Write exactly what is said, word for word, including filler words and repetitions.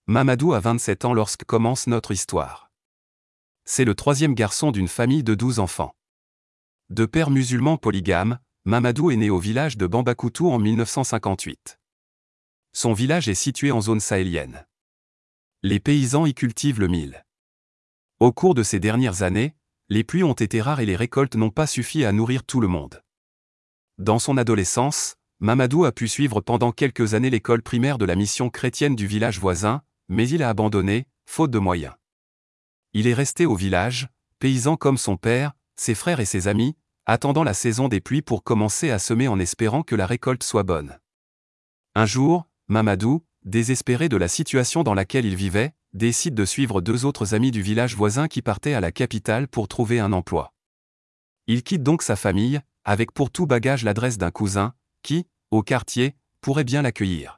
Mamadou a vingt-sept ans lorsque commence notre histoire. C'est le troisième garçon d'une famille de douze enfants. De père musulman polygame, Mamadou est né au village de Bambakoutou en mille neuf cent cinquante-huit. Son village est situé en zone sahélienne. Les paysans y cultivent le mil. Au cours de ces dernières années, les pluies ont été rares et les récoltes n'ont pas suffi à nourrir tout le monde. Dans son adolescence, Mamadou a pu suivre pendant quelques années l'école primaire de la mission chrétienne du village voisin, mais il a abandonné, faute de moyens. Il est resté au village, paysan comme son père, ses frères et ses amis, attendant la saison des pluies pour commencer à semer en espérant que la récolte soit bonne. Un jour, Mamadou, désespéré de la situation dans laquelle il vivait, décide de suivre deux autres amis du village voisin qui partaient à la capitale pour trouver un emploi. Il quitte donc sa famille, avec pour tout bagage l'adresse d'un cousin, qui, au quartier, pourrait bien l'accueillir.